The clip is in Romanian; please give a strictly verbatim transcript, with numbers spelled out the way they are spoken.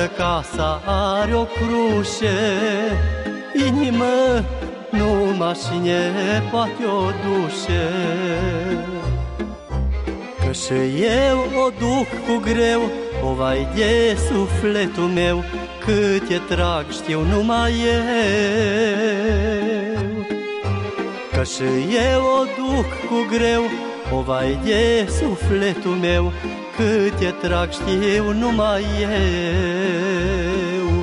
toată casa are o cruce, inimă numai cine poate o duce. Că și eu o duc cu greu, o vai de sufletul meu, cât e trag știu numai eu. Că și eu o duc cu greu, o vai de sufletul meu, cât e trag știu numai eu.